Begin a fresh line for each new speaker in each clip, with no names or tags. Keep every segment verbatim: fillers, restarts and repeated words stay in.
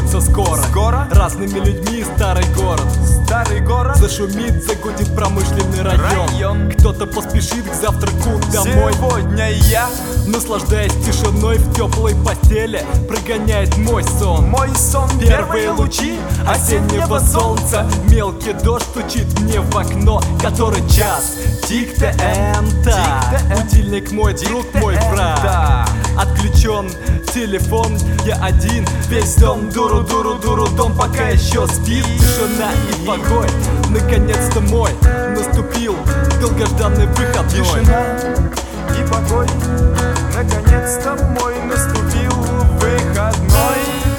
закончится скоро.
Скоро?
Разными людьми старый город.
Старый город
Зашумит, загудит промышленный район,
Район.
Кто-то поспешит к завтраку домой.
Сегодня я,
наслаждаясь тишиной в теплой постели, прогоняет мой сон.
мой сон,
Первые лучи осеннего солнца, мелкий дождь стучит мне в окно. Который час? Тик-ТНТ.
Тик-ТНТ.
Будильник мой друг, мой враг.
Да.
Отключен телефон, я один. Весь дом дуру-дуру-дуру, дом пока еще спит. Тишина и покой, наконец-то мой наступил долгожданный выходной.
Тишина и покой, наконец-то мой наступил выходной.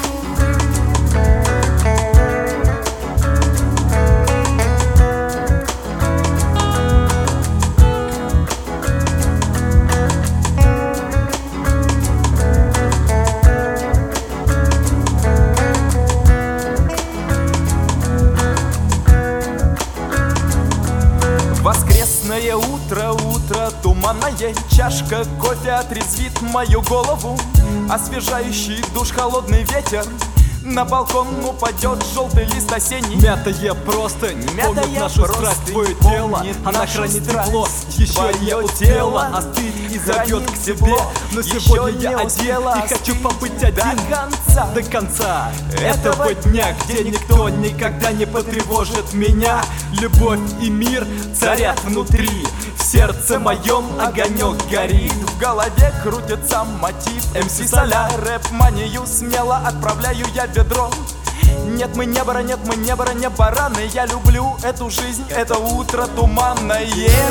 Воскресное утро, утро туманное, чашка кофе отрезвит мою голову. Освежающий душ, холодный ветер, на балкон упадет желтый лист осенний.
Мятая простынь,
Мятая
помнит нашу
простынь,
страсть, твое тело.
помнит
Она
нашу
хранит
страсть,
тепло, еще
твое
не
тело
успела остыть и зовет
хранит
к себе.
тепло,
Но
еще
сегодня я
не
один
успела
и хочу
остыть
побыть один
до конца.
до конца
этого
этого дня, где никто никогда не потревожит меня. Любовь и мир царят внутри, в сердце моем огонек горит.
В голове крутится мотив эм си Соля, рэп-манию смело отправляю я в ведро. Нет, мы не бара, нет, мы не бара, не бараны. Я люблю эту жизнь, это утро туманное.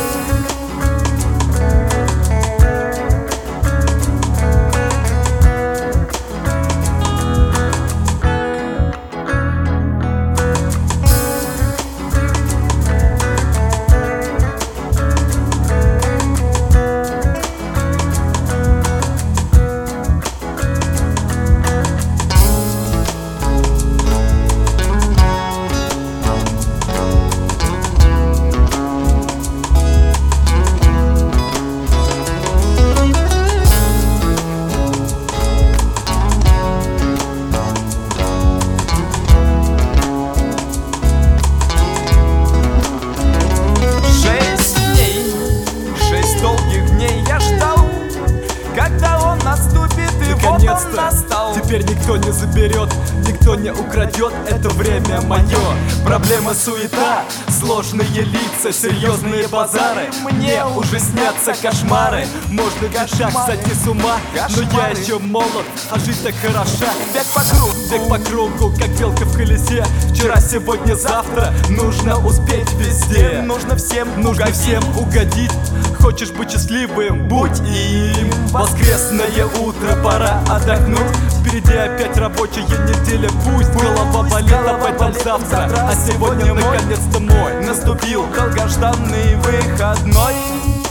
Наступит, и вот он
Наконец-то,
настал.
теперь никто не заберет, никто не украдет это время мое. Проблема суета, сложные лица, серьезные базары. Мне уже снятся кошмары. Можно в шаг сойти с ума, но я еще молод, а жизнь так хороша.
Бег по кругу,
бег по кругу, как белка в колесе. Вчера, сегодня, завтра, нужно успеть везде.
Нужно всем
Нужно
угодить.
всем угодить. Хочешь быть счастливым, будь им. Воскресное утро, пора отдохнуть. Впереди опять рабочая неделя. Пусть голова болит об этом завтра, а сегодня наконец-то мой
наступил долгожданный выходной.